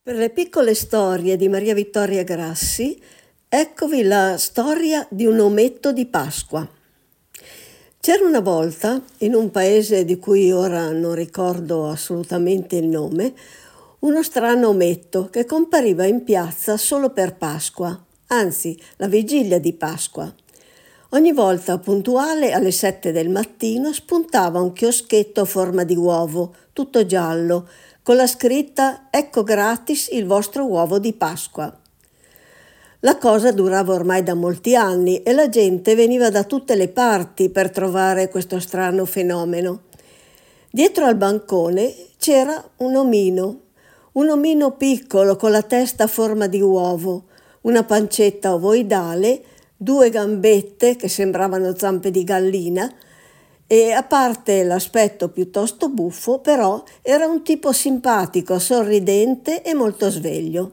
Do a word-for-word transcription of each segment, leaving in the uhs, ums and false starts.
Per le piccole storie di Maria Vittoria Grassi, eccovi la storia di un ometto di Pasqua. C'era una volta, in un paese di cui ora non ricordo assolutamente il nome, uno strano ometto che compariva in piazza solo per Pasqua, anzi la vigilia di Pasqua. Ogni volta puntuale alle sette del mattino spuntava un chioschetto a forma di uovo, tutto giallo, con la scritta «Ecco gratis il vostro uovo di Pasqua». La cosa durava ormai da molti anni e la gente veniva da tutte le parti per trovare questo strano fenomeno. Dietro al bancone c'era un omino, un omino piccolo con la testa a forma di uovo, una pancetta ovoidale, due gambette che sembravano zampe di gallina, e a parte l'aspetto piuttosto buffo, però era un tipo simpatico, sorridente e molto sveglio.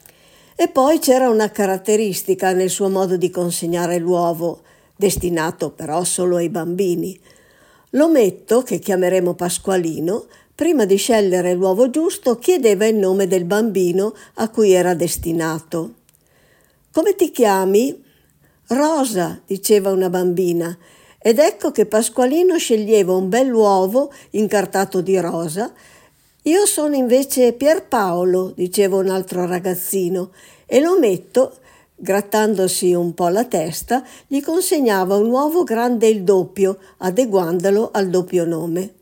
E poi c'era una caratteristica nel suo modo di consegnare l'uovo, destinato però solo ai bambini. L'ometto, che chiameremo Pasqualino, prima di scegliere l'uovo giusto chiedeva il nome del bambino a cui era destinato. «Come ti chiami?» «Rosa», diceva una bambina. Ed ecco che Pasqualino sceglieva un bell'uovo incartato di rosa. «Io sono invece Pierpaolo», diceva un altro ragazzino, e l'ometto, grattandosi un po' la testa, gli consegnava un uovo grande il doppio, adeguandolo al doppio nome.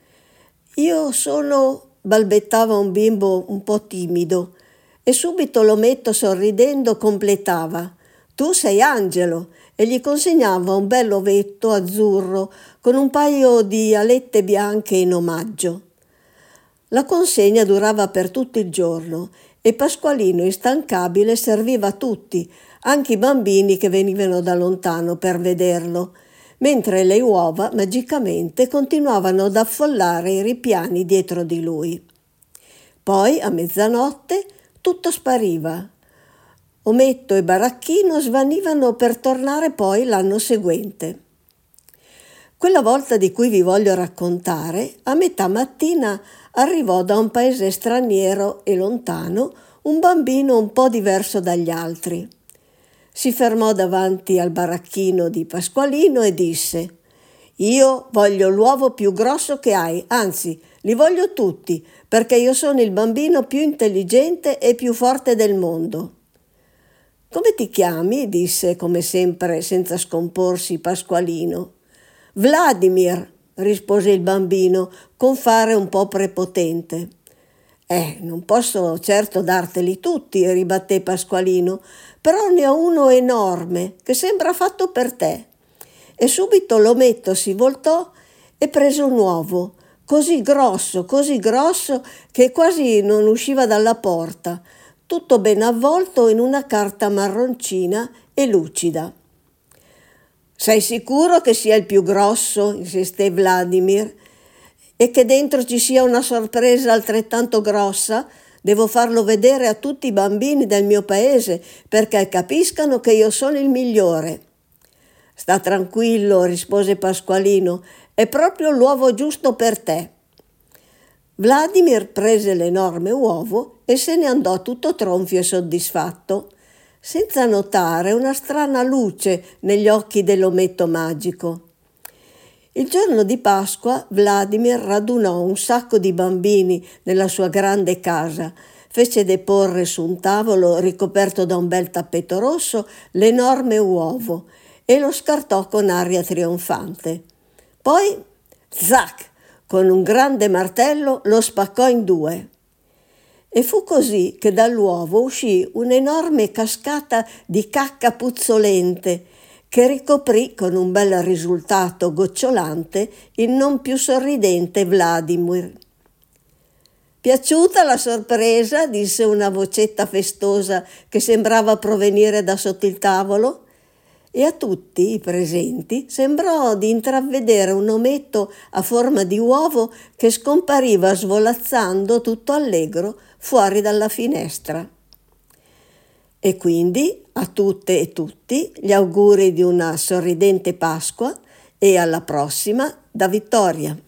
«Io sono», balbettava un bimbo un po' timido, e subito l'ometto, sorridendo, completava: «Tu sei Angelo», e gli consegnava un bell'ovetto azzurro con un paio di alette bianche in omaggio. La consegna durava per tutto il giorno e Pasqualino, instancabile, serviva a tutti, anche i bambini che venivano da lontano per vederlo, mentre le uova magicamente continuavano ad affollare i ripiani dietro di lui. Poi, a mezzanotte, tutto spariva. Ometto e baracchino svanivano per tornare poi l'anno seguente. Quella volta di cui vi voglio raccontare, a metà mattina arrivò da un paese straniero e lontano un bambino un po' diverso dagli altri. Si fermò davanti al baracchino di Pasqualino e disse: «Io voglio l'uovo più grosso che hai, anzi, li voglio tutti, perché io sono il bambino più intelligente e più forte del mondo». «Come ti chiami?» disse come sempre senza scomporsi Pasqualino. «Vladimir», rispose il bambino con fare un po' prepotente. «Eh, non posso certo darteli tutti», ribatté Pasqualino, «però ne ho uno enorme che sembra fatto per te». E subito l'ometto si voltò e prese un uovo, così grosso, così grosso che quasi non usciva dalla porta, tutto ben avvolto in una carta marroncina e lucida. «Sei sicuro che sia il più grosso?» insisté Vladimir. «E che dentro ci sia una sorpresa altrettanto grossa? Devo farlo vedere a tutti i bambini del mio paese perché capiscano che io sono il migliore». «Sta tranquillo», rispose Pasqualino, «è proprio l'uovo giusto per te». Vladimir prese l'enorme uovo e se ne andò tutto tronfio e soddisfatto, senza notare una strana luce negli occhi dell'ometto magico. Il giorno di Pasqua Vladimir radunò un sacco di bambini nella sua grande casa, fece deporre su un tavolo ricoperto da un bel tappeto rosso l'enorme uovo e lo scartò con aria trionfante. Poi, zac! Con un grande martello lo spaccò in due. E fu così che dall'uovo uscì un'enorme cascata di cacca puzzolente che ricoprì con un bel risultato gocciolante il non più sorridente Vladimir. «Piaciuta la sorpresa?» disse una vocetta festosa che sembrava provenire da sotto il tavolo. E a tutti i presenti sembrò di intravedere un ometto a forma di uovo che scompariva svolazzando tutto allegro fuori dalla finestra. E quindi a tutte e tutti gli auguri di una sorridente Pasqua e alla prossima da Vittoria.